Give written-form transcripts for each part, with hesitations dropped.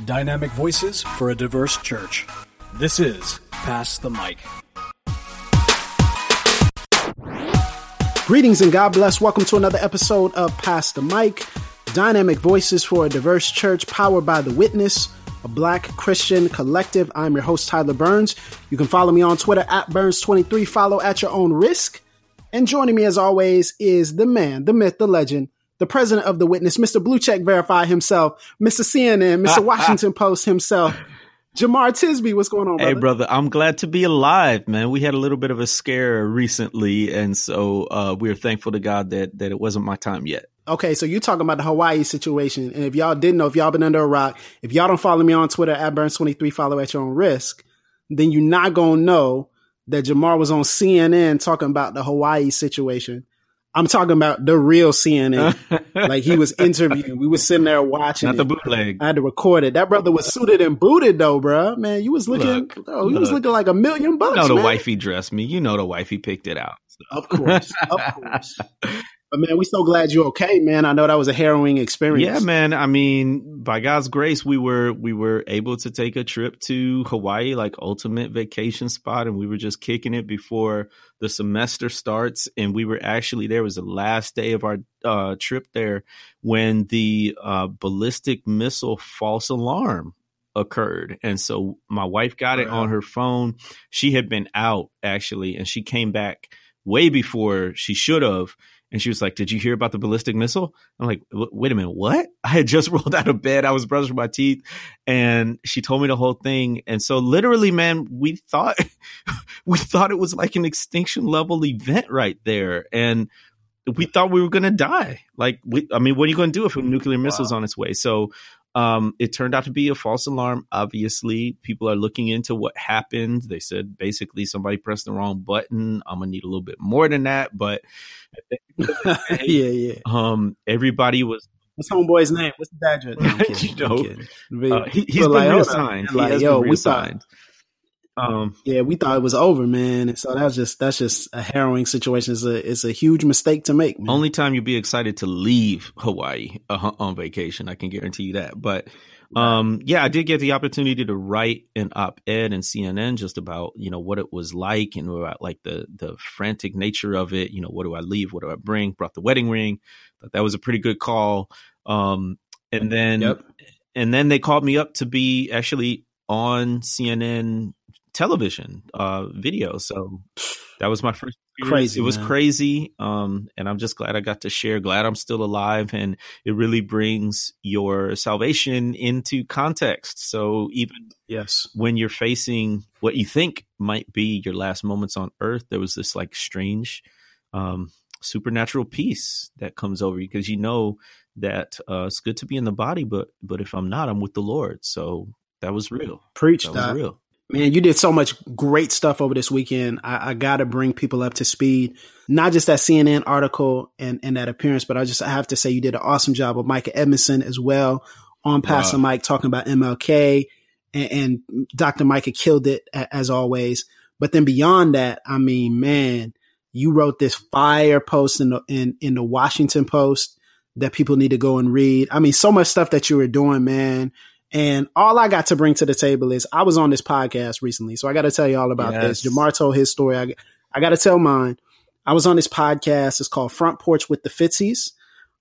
Dynamic voices for a diverse church. This is Pass the Mic. Greetings and God bless. Welcome to another episode of Pass the Mic. Dynamic voices for a diverse church powered by The Witness, a Black Christian collective. I'm your host, Tyler Burns. You can follow me on Twitter at Burns23. Follow at your own risk. And joining me as always is the man, the myth, the legend, the president of The Witness, Mr. Blue Check Verify himself, Mr. CNN, Mr. Washington Post himself, Jemar Tisby. What's going on, brother? Hey, brother, I'm glad to be alive, man. We had a little bit of a scare recently, and so we are thankful to God that it wasn't my time yet. Okay, so you're talking about the Hawaii situation. And if y'all didn't know, if y'all been under a rock, if y'all don't follow me on Twitter at Burns23, follow at your own risk, then you're not going to know that Jemar was on CNN talking about the Hawaii situation. I'm talking about the real CNN. Like, he was interviewed. We were sitting there watching Not the bootleg. I had to record it. That brother was suited and booted though, bro. Man, you was looking, was looking like $1 million. You know the man. wifey dressed me. You know the wifey picked it out. So. Of course. But man, we so glad you're okay, man. I know that was a harrowing experience. Yeah, man. I mean, by God's grace, we were able to take a trip to Hawaii, like ultimate vacation spot, and we were just kicking it before the semester starts. And we were actually there. It was the last day of our trip there when the ballistic missile false alarm occurred. And so my wife got it on her phone. She had been out actually, and she came back way before she should have. And she was like, "Did you hear about the ballistic missile?" I'm like, "Wait a minute, what?" I had just rolled out of bed. I was brushing my teeth, and she told me the whole thing. And so literally, man, we thought it was like an extinction level event right there. And we thought we were going to die. Like, what are you going to do if a nuclear missile's on its way? So it turned out to be a false alarm. Obviously, people are looking into what happened. They said basically somebody pressed the wrong button. I'm gonna need a little bit more than that, but yeah. Everybody was. What's homeboy's name? What's the address? No, he's been reassigned. He has been reassigned. We thought it was over, man. And so that's just a harrowing situation. It's a huge mistake to make, man. Only time you'd be excited to leave Hawaii on vacation, I can guarantee you that. But I did get the opportunity to write an op-ed in CNN just about, what it was like and about like the frantic nature of it. What do I leave? What do I bring? Brought the wedding ring. Thought that was a pretty good call. And then they called me up to be actually on CNN television video. So that was my first experience. Crazy, it was crazy. And I'm just glad I got to share, glad I'm still alive. And it really brings your salvation into context. So even when you're facing what you think might be your last moments on earth, there was this like strange supernatural peace that comes over you because you know that it's good to be in the body, but if I'm not, I'm with the Lord. So that was real. Preach that. Was real. Man, you did so much great stuff over this weekend. I got to bring people up to speed, not just that CNN article and that appearance, but I have to say you did an awesome job with Micah Edmondson as well on Pass the Mic talking about MLK and Dr. Micah killed it as always. But then beyond that, I mean, man, you wrote this fire post in the Washington Post that people need to go and read. I mean, so much stuff that you were doing, man. And all I got to bring to the table is I was on this podcast recently. So I got to tell you all about this. Jemar told his story. I got to tell mine. I was on this podcast. It's called Front Porch with the Fitzies.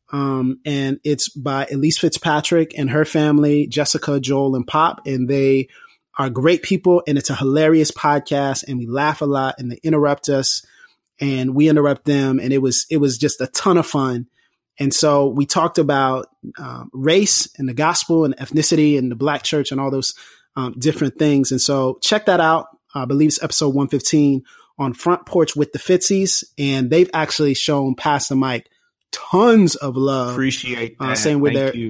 And it's by Elise Fitzpatrick and her family, Jessica, Joel, and Pop. And they are great people. And it's a hilarious podcast. And we laugh a lot and they interrupt us and we interrupt them. And it was just a ton of fun. And so we talked about race and the gospel and ethnicity and the Black church and all those different things. And so check that out. I believe it's episode 115 on Front Porch with the Fitzies. And they've actually shown Pass the Mic tons of love. Appreciate that. Saying we're their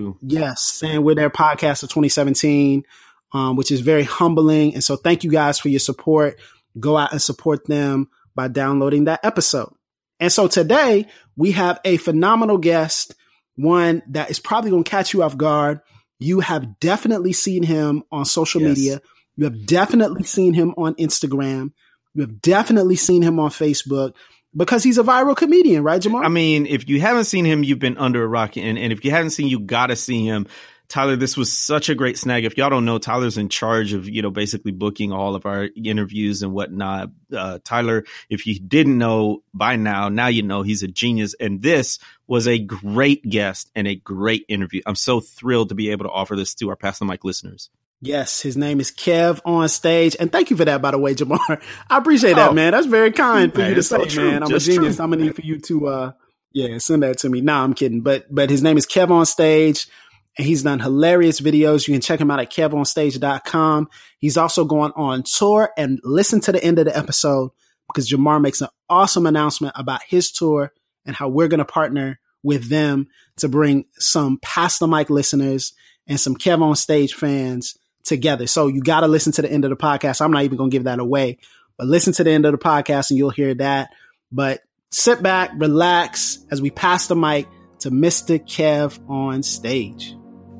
podcast of 2017, which is very humbling. And so thank you guys for your support. Go out and support them by downloading that episode. And so today we have a phenomenal guest, one that is probably going to catch you off guard. You have definitely seen him on social media. You have definitely seen him on Instagram. You have definitely seen him on Facebook because he's a viral comedian, right, Jemar? I mean, if you haven't seen him, you've been under a rock. And if you haven't seen, you got to see him. Tyler, this was such a great snag. If y'all don't know, Tyler's in charge of, basically booking all of our interviews and whatnot. Tyler, if you didn't know by now you know he's a genius. And this was a great guest and a great interview. I'm so thrilled to be able to offer this to our Pass the Mic listeners. Yes, his name is Kev on Stage. And thank you for that, by the way, Jamar. I appreciate that, man. That's very kind for you to say, man. I'm a genius. True. I'm going to need for you to, send that to me. Nah, I'm kidding. But his name is Kev on Stage. And he's done hilarious videos. You can check him out at kevonstage.com. He's also going on tour, and listen to the end of the episode because Jamar makes an awesome announcement about his tour and how we're going to partner with them to bring some Pass the Mic listeners and some Kev on Stage fans together. So you got to listen to the end of the podcast. I'm not even going to give that away, but listen to the end of the podcast and you'll hear that. But sit back, relax as we pass the mic to Mr. Kev on Stage.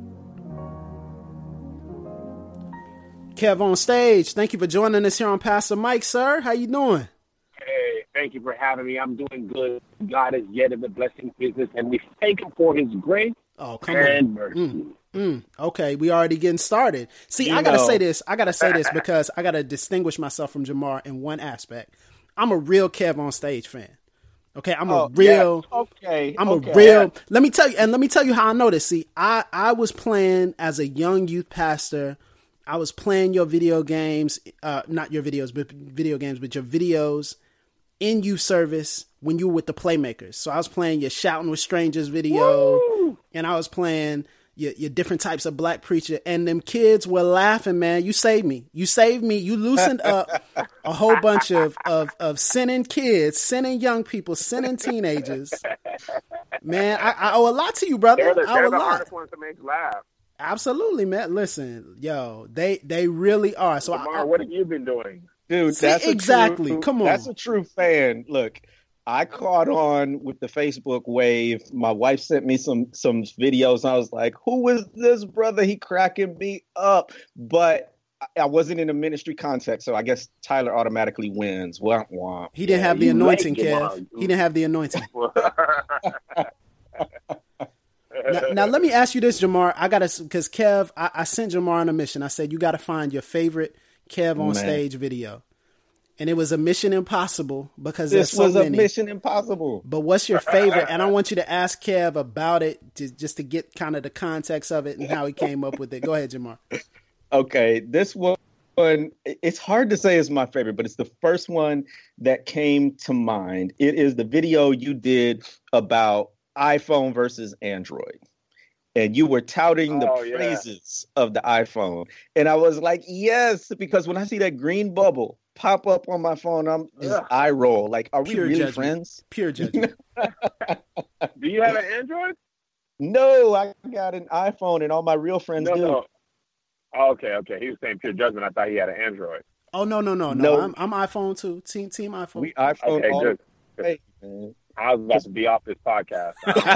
Kev on Stage, thank you for joining us here on Pass the Mic, sir. How you doing? Hey, thank you for having me. I'm doing good. God is yet in the blessing business, and we thank him for his grace and mercy. Okay, we already getting started. See, I gotta say this because I gotta distinguish myself from Jamar in one aspect. I'm a real Kev on Stage fan. Okay, I'm a real. Let me tell you how I know this. See, I was playing as a young youth pastor. I was playing your video games, not your videos, but video games, but your videos in youth service when you were with the Playmakers. So I was playing your Shouting with Strangers video. Woo! And I was playing your different types of black preacher, and them kids were laughing, man. You saved me. You loosened up a whole bunch of sinning kids, sinning young people, sinning teenagers. Man, I owe a lot to you, brother. They're the hardest ones to make laugh. Absolutely, man. Listen, yo, they really are. So, Jamar, what have you been doing, dude? Come on, that's a true fan. Look, I caught on with the Facebook wave. My wife sent me some videos, and I was like, "Who is this brother? He cracking me up." But I wasn't in a ministry context, so I guess Tyler automatically wins. Womp womp. He didn't have the anointing, Kev. He didn't have the anointing. Now, let me ask you this, Jamar. Because Kev, I sent Jamar on a mission. I said, you got to find your favorite Kev on Stage video. And it was a mission impossible because there's so many. This was a mission impossible. But what's your favorite? And I want you to ask Kev about it just to get kind of the context of it and how he came up with it. Go ahead, Jamar. Okay, this one, it's hard to say is my favorite, but it's the first one that came to mind. It is the video you did about iPhone versus Android. And you were touting the praises of the iPhone. And I was like, yes, because when I see that green bubble pop up on my phone, I'm just eye roll. Like, are we really friends? Pure judgment. Do you have an Android? No, I got an iPhone and all my real friends do. No. Oh, okay. He was saying pure judgment. I thought he had an Android. Oh, no. I'm iPhone too. Team iPhone. We iPhone all good. the way, man. I was about to be off this podcast.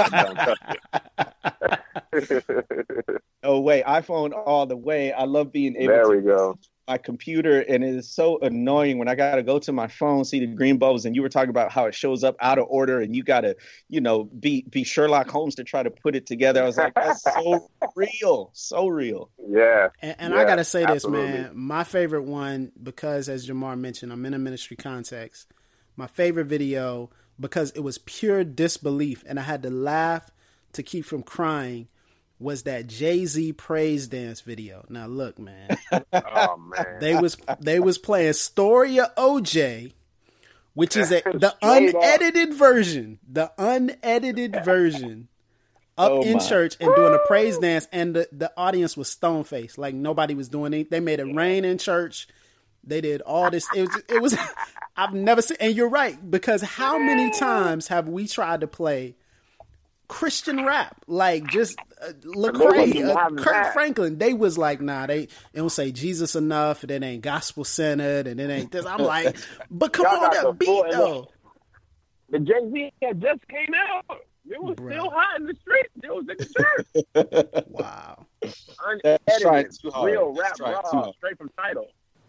Oh, wait. iPhone all the way. I love being able there we go. My computer, and it is so annoying when I got to go to my phone, see the green bubbles, and you were talking about how it shows up out of order, and you got to, be Sherlock Holmes to try to put it together. I was like, that's so real. Yeah. And I got to say this, man, my favorite one, because as Jamar mentioned, I'm in a ministry context, my favorite video, because it was pure disbelief, and I had to laugh to keep from crying, was that Jay-Z praise dance video. Now look, man. Oh man. They was playing Story of OJ, which is the unedited version. The unedited version up in church and doing a praise dance, and the audience was stone faced. Like nobody was doing it. They made it rain in church. They did all this. It was I've never seen, and you're right, because how many times have we tried to play Christian rap, like just Lecrae, Kirk Franklin? They was like, nah, they don't say Jesus enough, and it ain't gospel centered, and it ain't this. I'm like, but come on, that beat though. The Jay-Z had just came out. It was still hot in the street. It was in the church. Wow. Unedited, real rap, raw, straight from Tidal.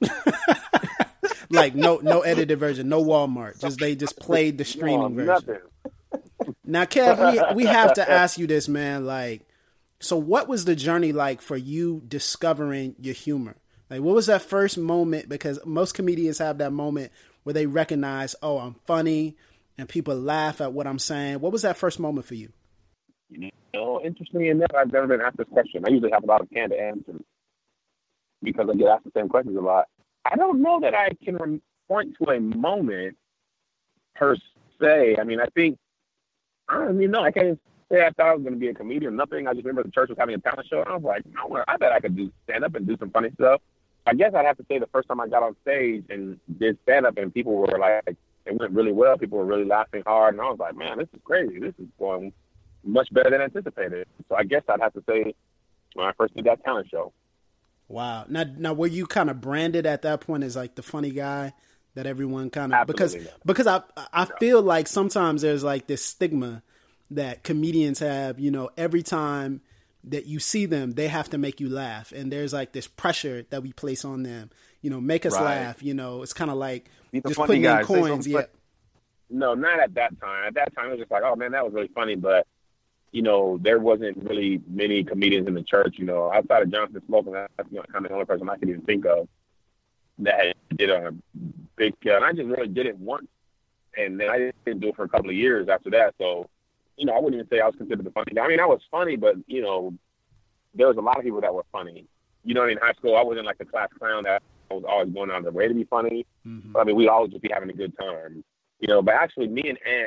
Like no edited version, no Walmart. They just played the streaming version. Nothing. Now, Kev, we have to ask you this, man. Like, So what was the journey like for you discovering your humor? Like, what was that first moment? Because most comedians have that moment where they recognize, oh, I'm funny, and people laugh at what I'm saying. What was that first moment for you? You know, interestingly enough, I've never been asked this question. I usually have a lot of canned answers because I get asked the same questions a lot. I don't know that I can point to a moment per se. I mean, I don't even know. I can't say I thought I was going to be a comedian or nothing. I just remember the church was having a talent show, and I was like, no, I bet I could do stand-up and do some funny stuff. I guess I'd have to say the first time I got on stage and did stand-up and people were like, it went really well. People were really laughing hard. And I was like, man, this is crazy. This is going much better than anticipated. So I guess I'd have to say when I first did that talent show. Wow. Now were you kind of branded at that point as like the funny guy that everyone kind of, because I feel like sometimes there's like this stigma that comedians have, you know, every time that you see them, they have to make you laugh. And there's like this pressure that we place on them, you know, make us laugh. You know, it's kind of like just putting in coins. Yeah. No, not at that time. At that time, it was just like, oh man, that was really funny. But, you know, there wasn't really many comedians in the church, you know, outside of Jonathan Smoke. That's kind of the only person I can even think of that did on a big scale. And I just really did it once. And then I didn't do it for a couple of years after that. So, you know, I wouldn't even say I was considered the funny guy. I mean, I was funny, but, you know, there was a lot of people that were funny. You know, in high school, I wasn't like the class clown that was always going out of their way to be funny. Mm-hmm. I mean, we'd always just be having a good time. You know, but actually, me and Ant,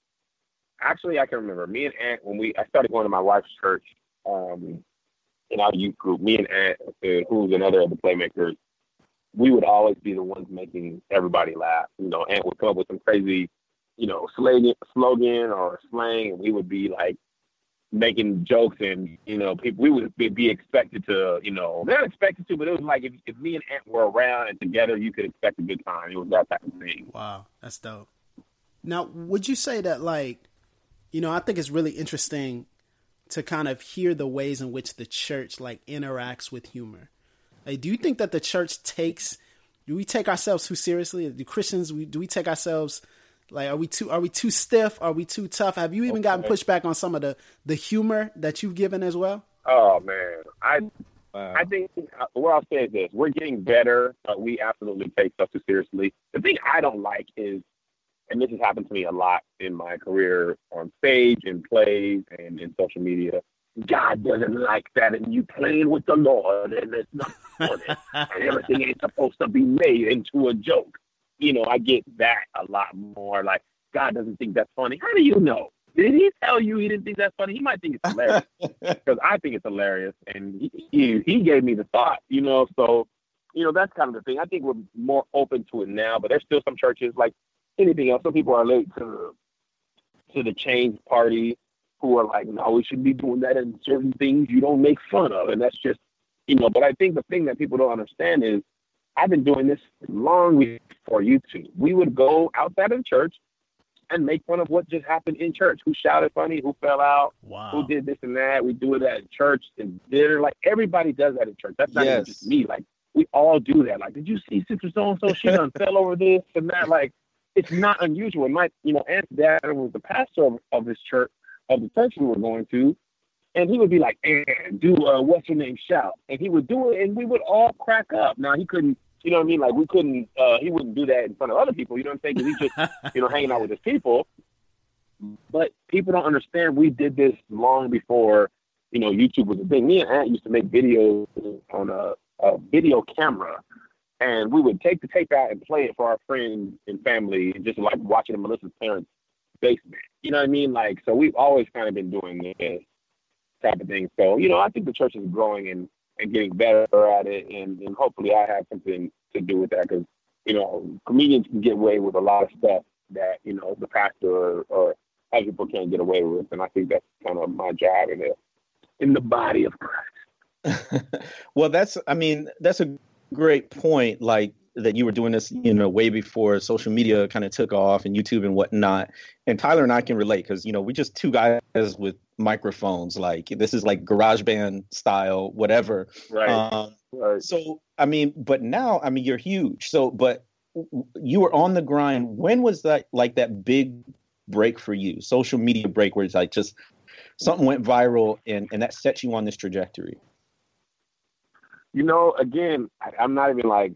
I can remember, me and Ant, when I started going to my wife's church in our youth group, me and Ant, who's another of the Playmakers, we would always be the ones making everybody laugh. You know, Ant would come up with some crazy, you know, slogan or slang, and we would be like making jokes, and, you know, people, we would be expected to, you know, not expected to, but it was like if me and Ant were around and together, you could expect a good time. It was that type of thing. Wow, that's dope. Now, would you say that, like, you know, I think it's really interesting to kind of hear the ways in which the church like interacts with humor. Like, do you think that the church do we take ourselves too seriously? Do Christians, do we take ourselves, like, are we too stiff? Are we too tough? Have you even gotten pushback on some of the humor that you've given as well? Oh man, I think what I'll say is this: we're getting better, but we absolutely take stuff too seriously. The thing I don't like is, and this has happened to me a lot in my career on stage, in plays, and in social media, God doesn't like that, and you playing with the Lord, and it's not funny, and everything ain't supposed to be made into a joke. You know, I get that a lot more. Like, God doesn't think that's funny. How do you know? Did he tell you he didn't think that's funny? He might think it's hilarious, because I think it's hilarious, and he gave me the thought, you know. So, you know, that's kind of the thing. I think we're more open to it now, but there's still some churches, like anything else. Some people are late to the change party, who are like, no, we shouldn't be doing that, and certain things you don't make fun of. And that's just, you know, but I think the thing that people don't understand is I've been doing this long before YouTube. We would go outside of the church and make fun of what just happened in church. Who shouted funny, who fell out, who did this and that. We do it at church and dinner. Like, everybody does that in church. That's not even just me. Like, we all do that. Like, did you see Sister So-and-so? She done fell over this and that. Like, it's not unusual. My, you know, Aunt's dad was the pastor of this church, of the church we were going to, and he would be like, do what's your name shout, and he would do it, and we would all crack up. Now, he couldn't, you know what I mean, like, we couldn't, he wouldn't do that in front of other people, you know what I'm saying, because he's just, you know, hanging out with his people. But people don't understand, we did this long before, you know, YouTube was a thing. Me and Aunt used to make videos on a video camera, and we would take the tape out and play it for our friends and family, and just like watching in Melissa's parents' basement. You know what I mean? Like, so we've always kind of been doing this type of thing. So, you know, I think the church is growing and getting better at it, and hopefully I have something to do with that, because, you know, comedians can get away with a lot of stuff that, you know, the pastor or other people can't get away with, and I think that's kind of my job in the body of Christ. Well, that's a great point, like, that you were doing this, you know, way before social media kind of took off and YouTube and whatnot. And Tyler and I can relate, because, you know, we're just two guys with microphones. Like, this is like GarageBand style, whatever. Right. Right. So, I mean, but now, I mean, you're huge. So, but you were on the grind. When was that, like, that big break for you, social media break, where it's like just something went viral and that set you on this trajectory? Again, I'm not even like,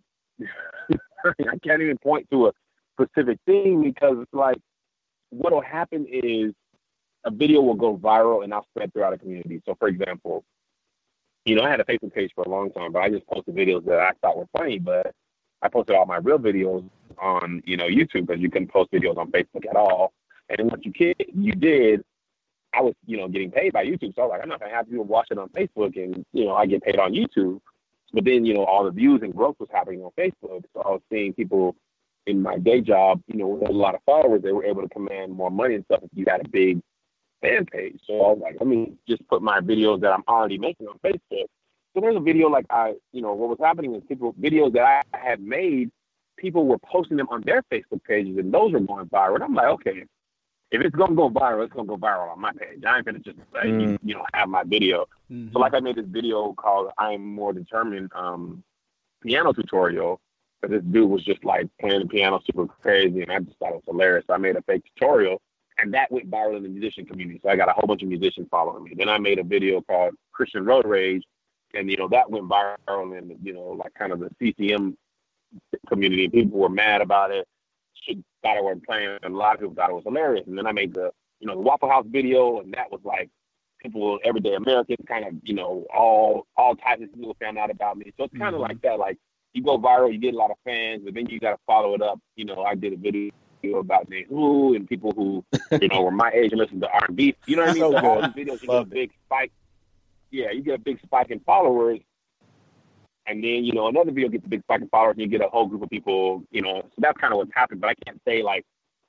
I can't even point to a specific thing, because it's like, what'll happen is a video will go viral and I'll spread throughout a community. So for example, I had a Facebook page for a long time, but I just posted videos that I thought were funny, but I posted all my real videos on, YouTube, because you couldn't post videos on Facebook at all. And what you did, I was, getting paid by YouTube. So I was like, I'm not going to have people watch it on Facebook and, I get paid on YouTube. But then, all the views and growth was happening on Facebook. So I was seeing people in my day job, with a lot of followers, they were able to command more money and stuff if you had a big fan page. So I was like, let me just put my videos that I'm already making on Facebook. So there's a video like what was happening is videos that I had made, people were posting them on their Facebook pages, and those were going viral. And I'm like, okay, if it's going to go viral, it's going to go viral on my page. I ain't going to just, have my video. Mm-hmm. So like I made this video called I'm More Determined piano tutorial. But this dude was just like playing the piano super crazy, and I just thought it was hilarious. So I made a fake tutorial, and that went viral in the musician community. So I got a whole bunch of musicians following me. Then I made a video called Christian Road Rage, and, that went viral in, like kind of the CCM community. People were mad about it. Thought I wasn't playing, and a lot of people thought it was hilarious. And then I made the Waffle House video, and that was like people, everyday Americans, kind of, all types of people found out about me. So it's kind of like that. Like, you go viral, you get a lot of fans, but then you got to follow it up. I did a video about The Who and people who, were my age and listen to R&B. You know what I mean? So all these videos, you get a big spike. Yeah, you get a big spike in followers. And then, another video gets a big spike in followers, and you get a whole group of people, so that's kind of what's happened. But I can't say like,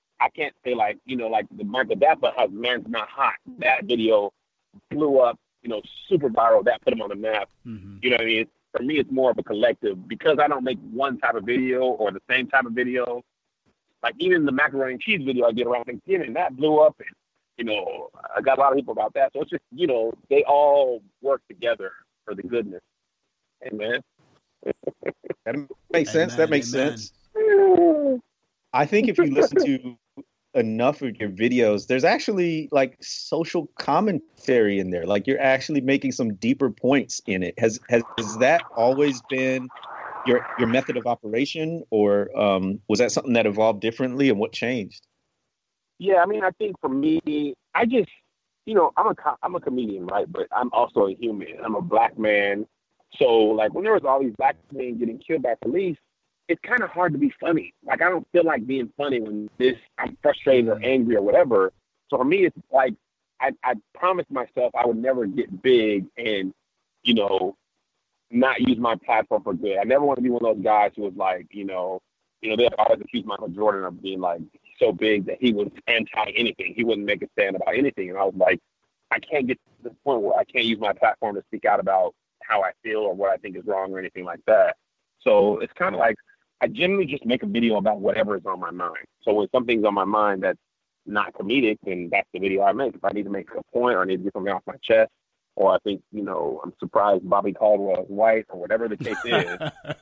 like the Michael Dapper has Man's Not Hot. That video blew up, super viral. That put him on the map. Mm-hmm. You know what I mean? For me, it's more of a collective, because I don't make one type of video or the same type of video. Like even the macaroni and cheese video I did around Thanksgiving, that blew up, and, I got a lot of people about that. So it's just, they all work together for the goodness. Amen. That makes sense. That makes sense. I think if you listen to enough of your videos, there's actually like social commentary in there. Like you're actually making some deeper points in it. Has that always been your method of operation, or was that something that evolved differently, and what changed? Yeah, I mean, I think for me, I just, I'm a comedian, right? But I'm also a human. I'm a Black man. So, like, when there was all these Black men getting killed by police, it's kind of hard to be funny. Like, I don't feel like being funny when I'm frustrated or angry or whatever. So for me, it's like, I promised myself I would never get big and, not use my platform for good. I never want to be one of those guys who was like, they always accuse Michael Jordan of being like so big that he was anti anything. He wouldn't make a stand about anything. And I was like, I can't get to the point where I can't use my platform to speak out about how I feel or what I think is wrong or anything like that. So it's kind of like, I generally just make a video about whatever is on my mind. So when something's on my mind that's not comedic, then that's the video I make. If I need to make a point or I need to get something off my chest, or I think, I'm surprised Bobby Caldwell is white, or whatever the case is,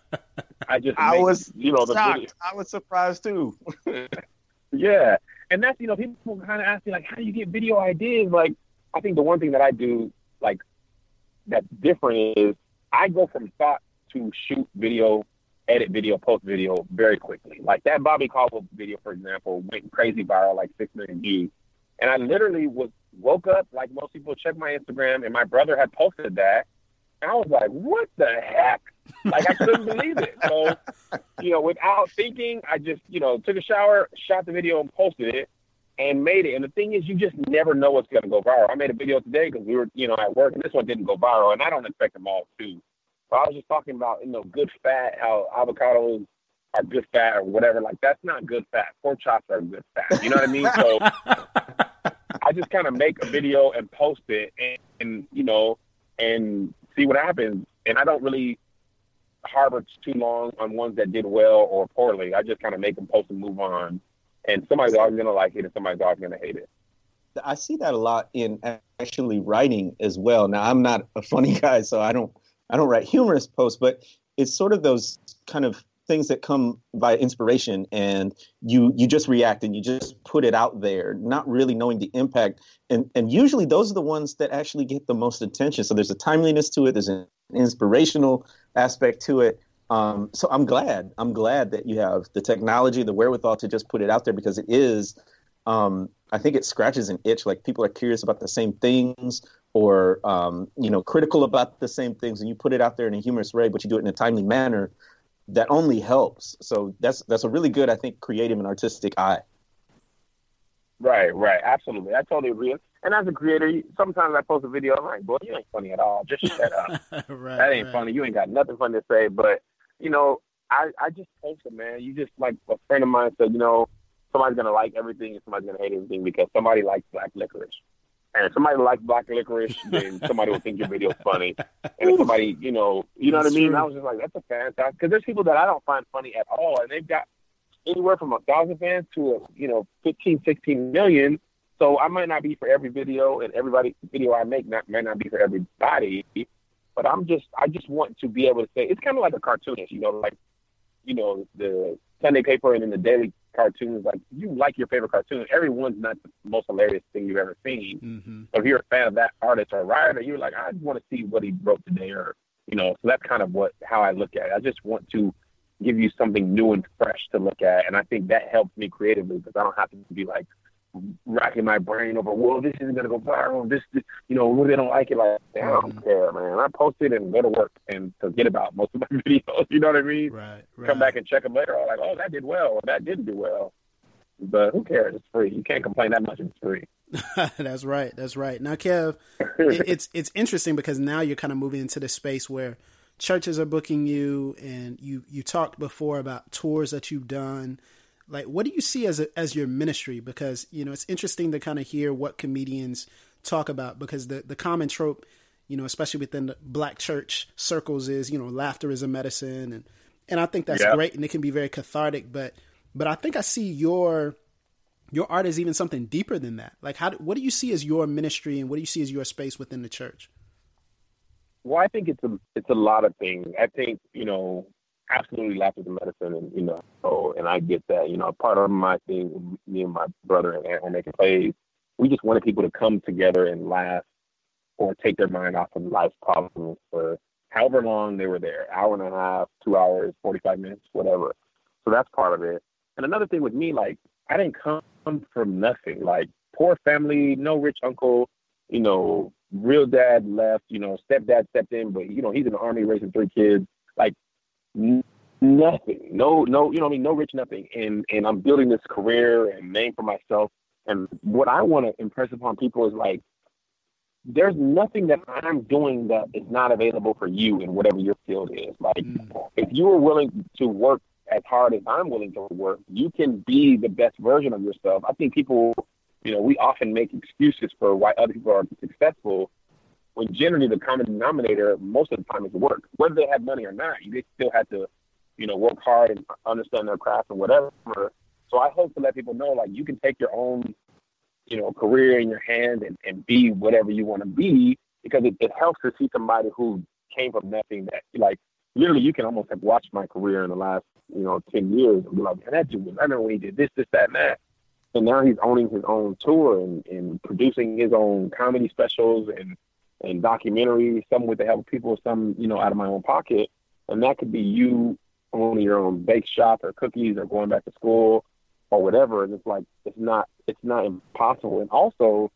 I was the video. I was surprised too. Yeah. And that's, people kind of ask me, like, how do you get video ideas? Like, I think the one thing that I do, like, that's different is I go from thought to shoot video, edit video, post video very quickly. Like that Bobby Caldwell video, for example, went crazy viral, like 6 million views. And I literally woke up, like most people check my Instagram, and my brother had posted that. And I was like, what the heck? Like, I couldn't believe it. So, without thinking, I just, took a shower, shot the video, and posted it, and made it. And the thing is, you just never know what's going to go viral. I made a video today because we were, at work, and this one didn't go viral, and I don't expect them all to. But I was just talking about, good fat, how avocados are good fat or whatever. Like, that's not good fat. Pork chops are good fat. You know what I mean? So I just kind of make a video and post it and and see what happens. And I don't really harbor too long on ones that did well or poorly. I just kind of make them post and move on. And somebody's always going to like it and somebody's always going to hate it. I see that a lot in actually writing as well. Now, I'm not a funny guy, so I don't write humorous posts, but it's sort of those kind of things that come by inspiration, and you just react and you just put it out there, not really knowing the impact. And usually those are the ones that actually get the most attention. So there's a timeliness to it. There's an inspirational aspect to it. So I'm glad that you have the technology, the wherewithal to just put it out there, because it is, I think it scratches an itch. Like, people are curious about the same things, or, critical about the same things, and you put it out there in a humorous way, but you do it in a timely manner. That only helps. So that's a really good, I think, creative and artistic eye. Right, absolutely. I totally agree. And as a creator, sometimes I post a video, I'm like, boy, you ain't funny at all. Just shut up. That ain't funny. You ain't got nothing funny to say. But, I just post it, man. You just, like a friend of mine said, somebody's going to like everything and somebody's going to hate everything because somebody likes black licorice. And if somebody likes black licorice, then somebody will think your video's funny. And if somebody, you know what I mean? True. I was just like, that's a fantastic. Because there's people that I don't find funny at all, and they've got anywhere from 1,000 fans to 15, 16 million. So I might not be for every video, and everybody video I make might not be for everybody. But I just want to be able to say, it's kind of like a cartoonist, the Sunday paper and then the daily cartoons. Like, you like your favorite cartoon. Everyone's not the most hilarious thing you've ever seen. Mm-hmm. So if you're a fan of that artist or writer, you're like, I just want to see what he wrote today, or so that's kind of how I look at it. I just want to give you something new and fresh to look at, and I think that helps me creatively because I don't have to be like racking my brain over, well, this isn't gonna go viral. This what they don't like it. Like, I don't care, man. I post it and go to work and forget about most of my videos. You know what I mean? Right. Come back and check them later. I'm like, oh, that did well, or that didn't do well. But who cares? It's free. You can't complain that much. It's free. That's right. Now, Kev, it's interesting because now you're kind of moving into the space where churches are booking you, and you talked before about tours that you've done. Like, what do you see as your ministry? Because, it's interesting to kind of hear what comedians talk about, because the common trope, especially within the Black church circles, is, laughter is a medicine. And I think that's great, and it can be very cathartic. But I think I see your art as even something deeper than that. Like, what do you see as your ministry, and what do you see as your space within the church? Well, I think it's a lot of things. I think, absolutely laughter is a medicine, and I get that. Part of my thing, me and my brother and Aunt were making plays. We just wanted people to come together and laugh or take their mind off of life's problems for however long they were there, hour and a half, 2 hours, 45 minutes, whatever. So that's part of it. And another thing with me, like, I didn't come from nothing. Like, poor family, no rich uncle, real dad left, stepdad stepped in, but, he's in the Army raising 3 kids. Like, nothing, no, no rich nothing. And I'm building this career and name for myself. And what I want to impress upon people is, like, there's nothing that I'm doing that is not available for you in whatever your field is. Like, if you are willing to work as hard as I'm willing to work, you can be the best version of yourself. I think people, we often make excuses for why other people are successful, when generally the common denominator most of the time is work. Whether they have money or not, they still have to, work hard and understand their craft and whatever. So I hope to let people know, like, you can take your own, career in your hand and be whatever you want to be, because it helps to see somebody who came from nothing that, like, literally you can almost have watched my career in the last, 10 years and be like, man, that dude was, I remember when he did this, that, and that. And now he's owning his own tour and producing his own comedy specials and documentaries, some with the help of people, some, out of my own pocket. And that could be you owning your own bake shop or cookies or going back to school or whatever. And it's like, it's not impossible. And also,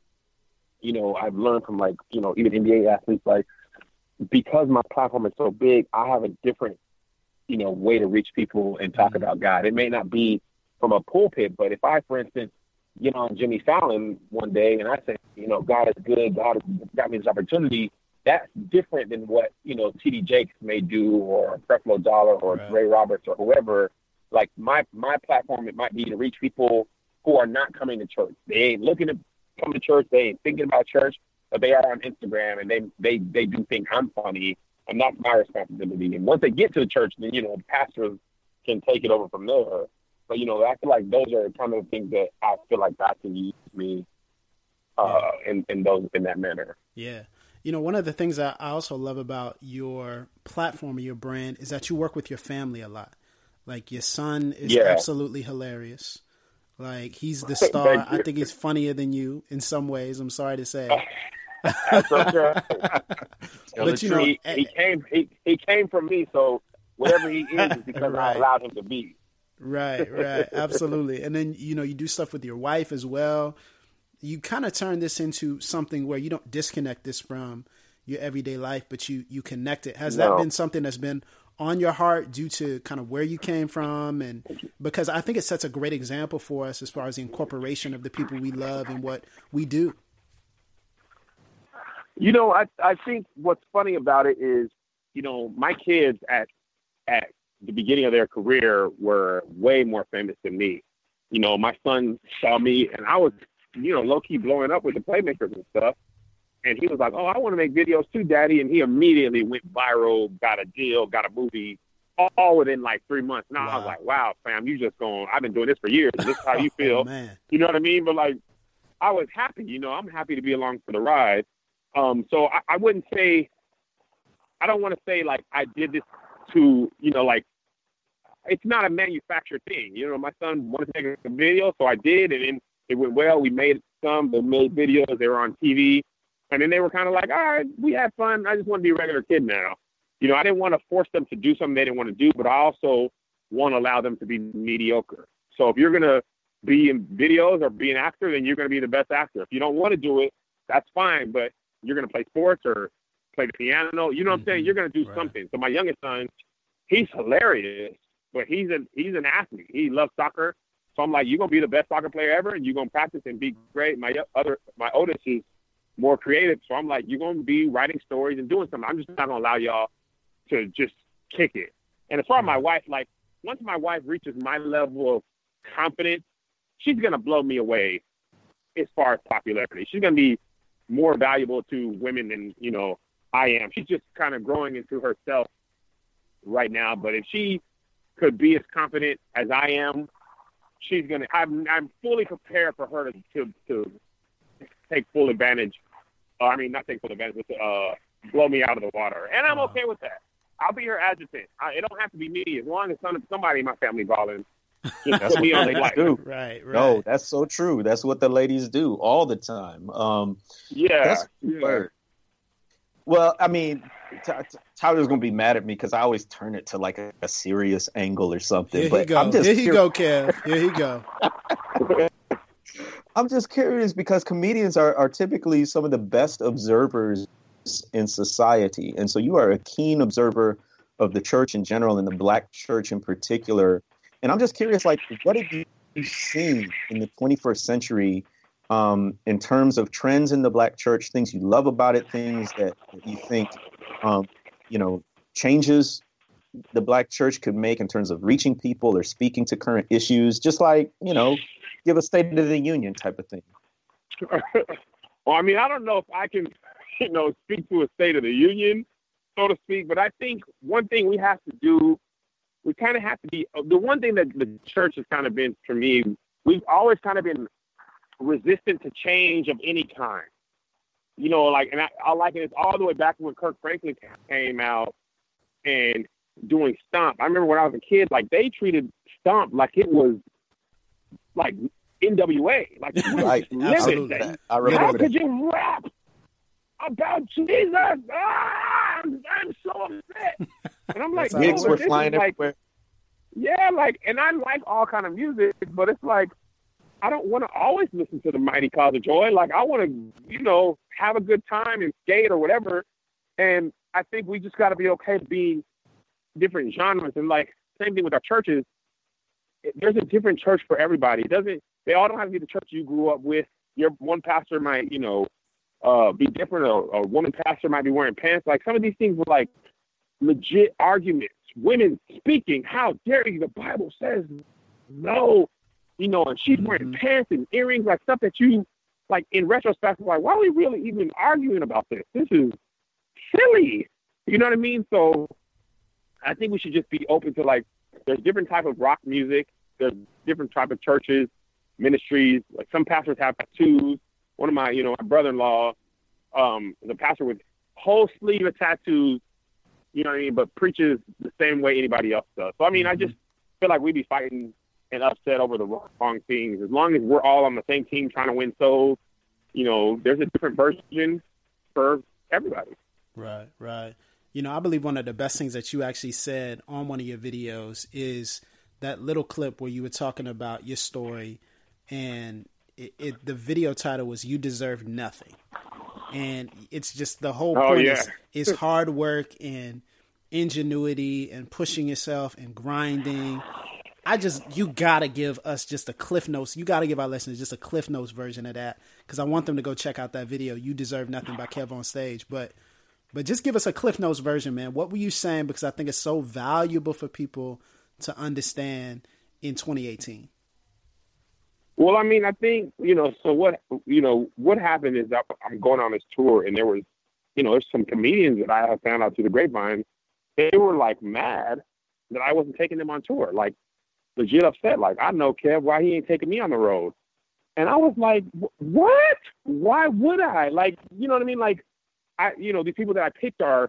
I've learned from, like, even NBA athletes, like, because my platform is so big, I have a different, way to reach people and talk about God. It may not be from a pulpit, but if I, for instance, get on Jimmy Fallon one day and I say, God is good, God has got me this opportunity, that's different than what, T.D. Jakes may do, or Creflo Dollar, or Ray Roberts, or whoever. Like, my platform, it might be to reach people who are not coming to church. They ain't looking to come to church. They ain't thinking about church, but they are on Instagram, and they do think I'm funny, and that's my responsibility. And once they get to the church, then, pastors can take it over from there. But, I feel like those are kind of the things that I feel like God can use me in that manner. Yeah. One of the things that I also love about your platform or your brand is that you work with your family a lot. Like, your son is Yeah. absolutely hilarious. Like, he's the star. I think he's funnier than you in some ways. I'm sorry to say. That's okay. But you know, he came from me, so whatever he is because Right. I allowed him to be. right, absolutely. And then, you know, you do stuff with your wife as well. You kind of turn this into something where you don't disconnect this from your everyday life, but you connect it. Has that No. been something that's been on your heart due to kind of where you came from? And because I think it sets a great example for us as far as the incorporation of the people we love and what we do. You know, I think what's funny about it is, you know, my kids at the beginning of their career were way more famous than me. You know, my son saw me and I was, you know, low key blowing up with the Playmakers and stuff. And he was like, "Oh, I want to make videos too, Daddy." And he immediately went viral, got a deal, got a movie, all within like 3 months. And I was like, "Wow, fam, you just going, I've been doing this for years. This is how you feel." Oh, man. You know what I mean? But like, I was happy, you know, I'm happy to be along for the ride. So I wouldn't say, I don't want to say like I did this to, you know, like, it's not a manufactured thing. You know, my son wanted to make a video, so I did, and then it went well. We made some, they made videos, they were on TV, and then they were kind of like, "All right, we had fun. I just want to be a regular kid now." You know, I didn't want to force them to do something they didn't want to do, but I also want to allow them to be mediocre. So if you're going to be in videos or be an actor, then you're going to be the best actor. If you don't want to do it, that's fine, but you're going to play sports or play the piano. You know what I'm saying? You're going to do something. So my youngest son, he's hilarious, but he's an athlete. He loves soccer. So I'm like, you're going to be the best soccer player ever, and you're going to practice and be great. My oldest is more creative. So I'm like, you're going to be writing stories and doing something. I'm just not going to allow y'all to just kick it. And as far as my wife, like, once my wife reaches my level of confidence, she's going to blow me away as far as popularity. She's going to be more valuable to women than, you know, I am. She's just kind of growing into herself right now. But if she could be as confident as I am, she's going to, I'm fully prepared for her to take full advantage. Not take full advantage, but blow me out of the water. And I'm okay with that. I'll be her adjutant. It don't have to be me. As long as somebody in my family balling, just That's put me what on the ladies flight. do. Right. No, that's so true. That's what the ladies do all the time. Yeah. That's word. Well, I mean, Tyler's going to be mad at me because I always turn it to like a serious angle or something. Here but he go. I'm just Here he go, Kev. Here he go. I'm just curious because comedians are typically some of the best observers in society. And so you are a keen observer of the church in general and the Black church in particular. And I'm just curious, like, what have you seen in the 21st century in terms of trends in the Black church, things you love about it, things that you think, changes the Black church could make in terms of reaching people or speaking to current issues, just like, give a State of the Union type of thing. Well, I mean, I don't know if I can, speak to a State of the Union, so to speak, but I think one thing we have to do, we kind of have to be, the one thing that the church has kind of been, for me, we've always kind of been resistant to change of any kind. And I like it all the way back when Kirk Franklin came out and doing Stomp. I remember when I was a kid, like, they treated Stomp like it was like NWA. Like, Right. Absolutely. I remember how that. could you rap about Jesus? I'm so upset. And I'm like, That's how it Wigs works. were this flying is like, everywhere. yeah, like, and I like all kind of music, but it's like, I don't want to always listen to the Mighty Cause of Joy. Like, I want to, have a good time and skate or whatever. And I think we just got to be okay to be different genres. And like, same thing with our churches. There's a different church for everybody. They all don't have to be the church you grew up with. Your one pastor might, be different. Or a woman pastor might be wearing pants. Like, some of these things were like legit arguments. Women speaking, how dare you? The Bible says no. And she's wearing pants and earrings, like stuff that you, like, in retrospect, like, why are we really even arguing about this? This is silly. You know what I mean? So I think we should just be open to, like, there's different type of rock music. There's different type of churches, ministries. Like, some pastors have tattoos. One of my, my brother-in-law, the pastor with whole sleeve of tattoos, you know what I mean, but preaches the same way anybody else does. So, I mean, I just feel like we'd be fighting and upset over the wrong things. As long as we're all on the same team trying to win souls, there's a different version for everybody. Right. I believe one of the best things that you actually said on one of your videos is that little clip where you were talking about your story, and the video title was "You Deserve Nothing." And it's just the whole point is hard work and ingenuity and pushing yourself and grinding. You got to give us just a Cliff Notes. You got to give our listeners just a Cliff Notes version of that, because I want them to go check out that video, "You Deserve Nothing" by Kev on Stage. But just give us a Cliff Notes version, man. What were you saying? Because I think it's so valuable for people to understand in 2018. Well, I mean, I think, so what happened is that I'm going on this tour, and there was, there's some comedians that I have found out through the grapevine. They were like mad that I wasn't taking them on tour, like legit upset. Like, I know Kev, why he ain't taking me on the road? And I was like, what? Why would I? Like, you know what I mean? Like, these people that I picked are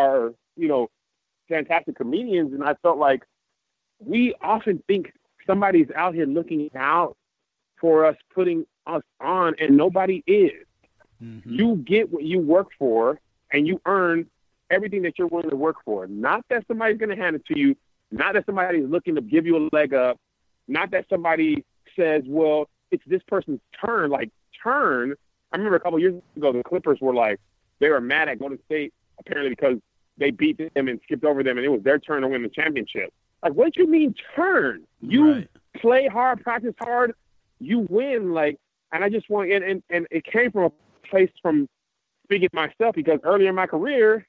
fantastic comedians. And I felt like we often think somebody's out here looking out for us, putting us on, and nobody is. Mm-hmm. You get what you work for, and you earn everything that you're willing to work for. Not that somebody's going to hand it to you. Not that somebody's looking to give you a leg up. Not that somebody says, well, it's this person's turn. Like, turn. I remember a couple years ago, the Clippers were like, they were mad at Golden State, apparently because they beat them and skipped over them, and it was their turn to win the championship. Like, what do you mean turn? You play hard, practice hard, you win. Like, and I just want, and it came from a place from speaking myself, because earlier in my career,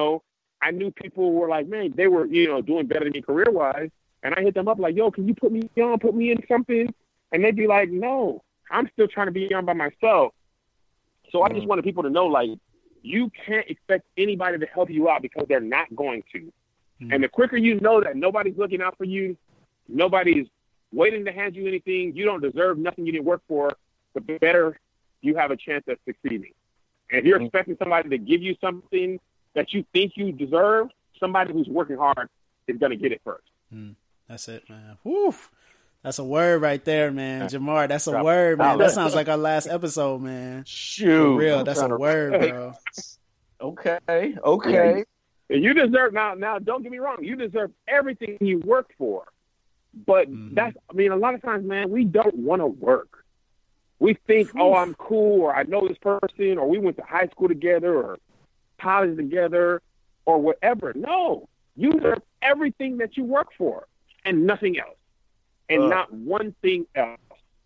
I knew people were like, man, they were, doing better than me career-wise. And I hit them up like, yo, can you put me in something? And they'd be like, no, I'm still trying to be on by myself. So I just wanted people to know, like, you can't expect anybody to help you out, because they're not going to. Mm-hmm. And the quicker you know that nobody's looking out for you, nobody's waiting to hand you anything, you don't deserve nothing you didn't work for, the better you have a chance at succeeding. And if you're expecting somebody to give you something that you think you deserve, somebody who's working hard is going to get it first. That's it, man. Woo. That's a word right there, man. Jamar, that's a word, man. That sounds like our last episode, man. Shoot. For real, that's a word, bro. Okay. And you deserve, now don't get me wrong, you deserve everything you work for. But a lot of times, man, we don't want to work. We think, I'm cool, or I know this person, or we went to high school together, or college together, or whatever. No, you deserve everything that you work for, and nothing else, and not one thing else.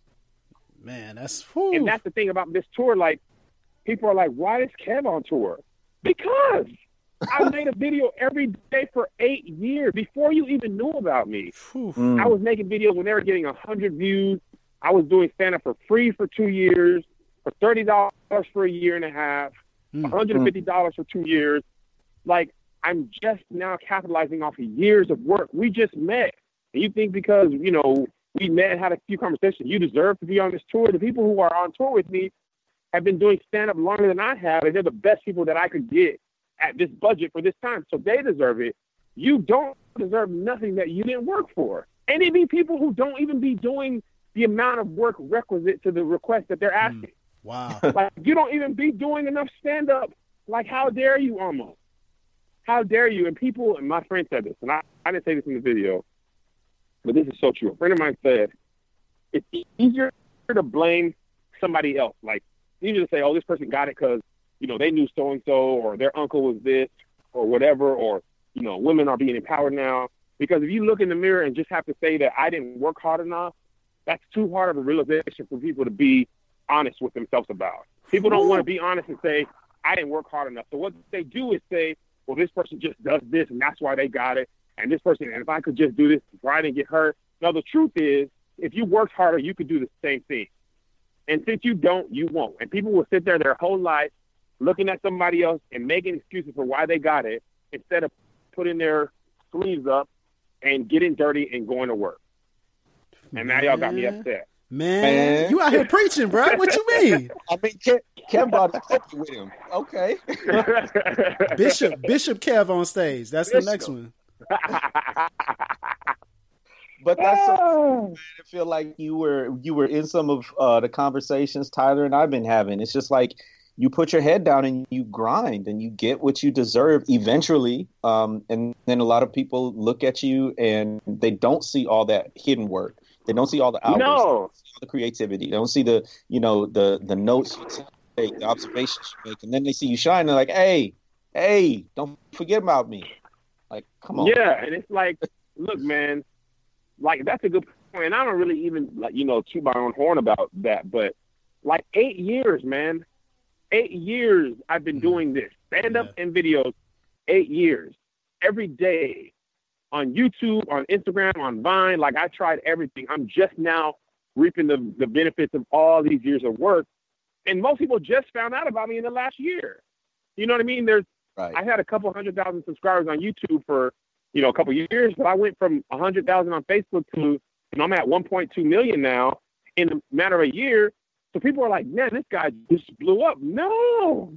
Man, that's and that's the thing about this tour. Like, people are like, "Why is Kev on tour?" Because I made a video every day for 8 years before you even knew about me. I was making videos when they were getting 100 views. I was doing stand-up for free for 2 years, for $30 for a year and a half, $150 for 2 years. Like, I'm just now capitalizing off of years of work. We just met. And you think because, we met and had a few conversations, you deserve to be on this tour. The people who are on tour with me have been doing stand-up longer than I have, and they're the best people that I could get at this budget for this time. So they deserve it. You don't deserve nothing that you didn't work for. And it be people who don't even be doing the amount of work requisite to the request that they're asking. Wow. Like, you don't even be doing enough stand-up. Like, how dare you almost? How dare you? And people, and my friend said this, and I didn't say this in the video, but this is so true. A friend of mine said, it's easier to blame somebody else. Like, easier to say, oh, this person got it because, they knew so-and-so, or their uncle was this, or whatever, or, women are being empowered now. Because if you look in the mirror and just have to say that I didn't work hard enough, that's too hard of a realization for people to be honest with themselves about. People don't want to be honest and say, I didn't work hard enough. So what they do is say, well, this person just does this, and that's why they got it. And this person, and if I could just do this, before I didn't get hurt. Now, the truth is, if you worked harder, you could do the same thing. And since you don't, you won't. And people will sit there their whole life looking at somebody else and making excuses for why they got it, instead of putting their sleeves up and getting dirty and going to work. And now y'all got me upset. Man, you out here preaching, bro. What you mean? I mean, Kev brought the clip with him. Okay. Bishop Kev on stage. That's the next one. But that's so I feel like you were in some of the conversations Tyler and I've been having. It's just like you put your head down and you grind and you get what you deserve eventually. And then a lot of people look at you and they don't see all that hidden work. They don't see all the hours, they don't see all the creativity. They don't see the notes you take, the observations you make, and then they see you shine. They're like, hey, don't forget about me. Like, come on. Yeah, and it's like, look, man, like that's a good point. And I don't really even toot my own horn about that, but like 8 years, man. 8 years I've been doing this stand up and videos. 8 years every day. On YouTube, on Instagram, on Vine, like I tried everything. I'm just now reaping the benefits of all these years of work. And most people just found out about me in the last year. You know what I mean? I had a couple 100,000 subscribers on YouTube for, a couple years, but I went from 100,000 on Facebook to, I'm at 1.2 million now in a matter of a year. So people are like, man, this guy just blew up. No.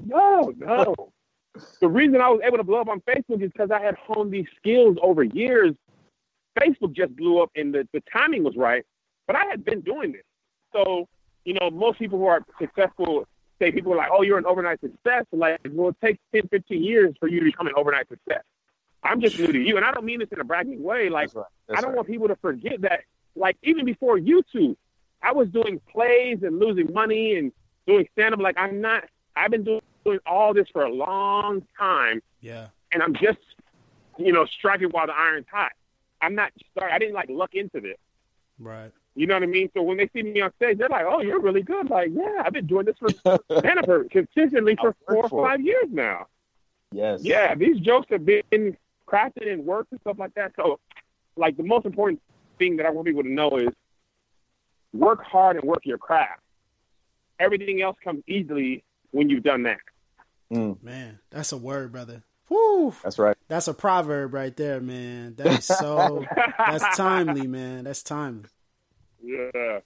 The reason I was able to blow up on Facebook is because I had honed these skills over years. Facebook just blew up and the timing was right, but I had been doing this. So, most people who are successful say people are like, oh, you're an overnight success. Like, well, it takes 10, 15 years for you to become an overnight success. I'm just new to you. And I don't mean this in a bragging way. Like, I don't want people to forget that, like, even before YouTube, I was doing plays and losing money and doing stand-up. Like, I've been doing all this for a long time. Yeah. And I'm just, striking while the iron's hot. I'm not I didn't like luck into this. Right. You know what I mean? So when they see me on stage, they're like, oh, you're really good. Like, yeah, I've been doing this for consistently for 4 or 5 years now. Yes. Yeah, these jokes have been crafted and worked and stuff like that. So, like, the most important thing that I want people to know is work hard and work your craft. Everything else comes easily when you've done that. Man, that's a word, brother. Woo! That's right. That's a proverb right there, man. That is so. That's timely, man. That's timely. Yeah.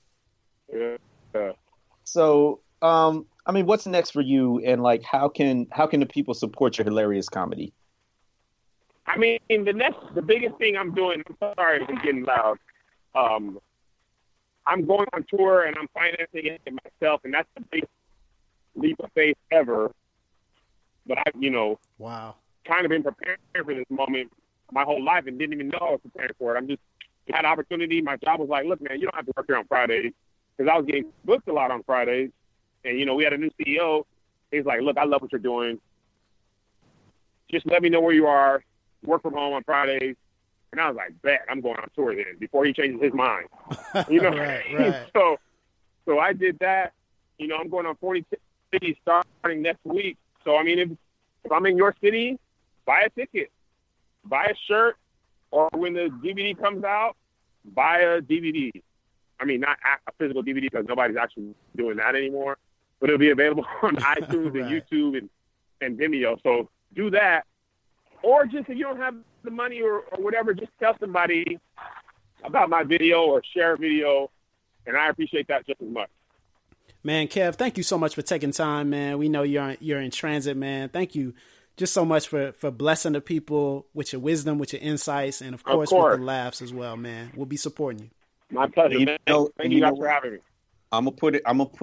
So, what's next for you, and like, how can the people support your hilarious comedy? I mean, the biggest thing I'm doing. I'm sorry, I'm getting loud. I'm going on tour and I'm financing it myself, and that's the biggest leap of faith ever. But I've, wow, kind of been preparing for this moment my whole life and didn't even know I was preparing for it. I'm just had an opportunity. My job was like, look, man, you don't have to work here on Fridays, because I was getting booked a lot on Fridays. And, we had a new CEO. He's like, look, I love what you're doing. Just let me know where you are. Work from home on Fridays. And I was like, bet, I'm going on tour then before he changes his mind. Right. So I did that. I'm going on 40 cities starting next week. So, I mean, if I'm in your city, buy a ticket, buy a shirt, or when the DVD comes out, buy a DVD. I mean, not a physical DVD, because nobody's actually doing that anymore, but it'll be available on iTunes and YouTube and Vimeo. So do that. Or just, if you don't have the money or whatever, just tell somebody about my video or share a video, and I appreciate that just as much. Man, Kev, thank you so much for taking time, man. We know you're in transit, man. Thank you just so much for blessing the people with your wisdom, with your insights, and of course with the laughs as well, man. We'll be supporting you. My pleasure, man. Thank you guys for having me. I'm gonna put it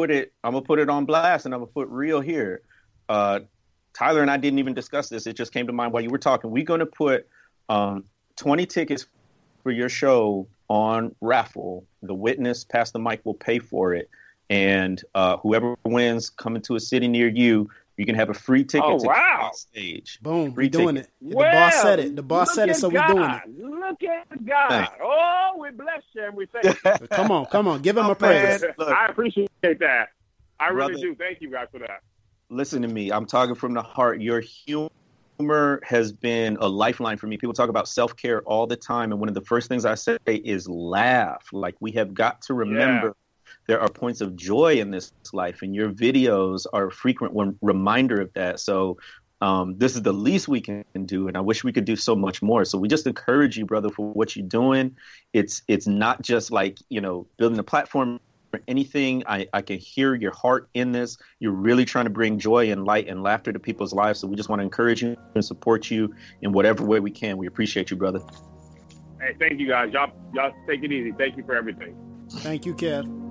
on blast, and I'm gonna put real here. Tyler and I didn't even discuss this. It just came to mind while you were talking. We're gonna put 20 tickets for your show on raffle. The Witness, Pass the Mic, will pay for it. And whoever wins coming to a city near you, you can have a free ticket to the stage. Boom, we're doing it. The boss said it. The boss said it, so we're doing it. Look at God. Thanks. Oh, we bless you and we thank you. Come on. Give him a praise. Look, I appreciate that. I really do. Thank you guys for that. Listen to me. I'm talking from the heart. Your humor has been a lifeline for me. People talk about self-care all the time, and one of the first things I say is laugh. Like, we have got to remember there are points of joy in this life, and your videos are a frequent reminder of that. So this is the least we can do, and I wish we could do so much more. So we just encourage you, brother, for what you're doing. It's not just like, building a platform or anything. I can hear your heart in this. You're really trying to bring joy and light and laughter to people's lives. So we just want to encourage you and support you in whatever way we can. We appreciate you, brother. Hey, thank you guys. Y'all take it easy. Thank you for everything. Thank you, Kev.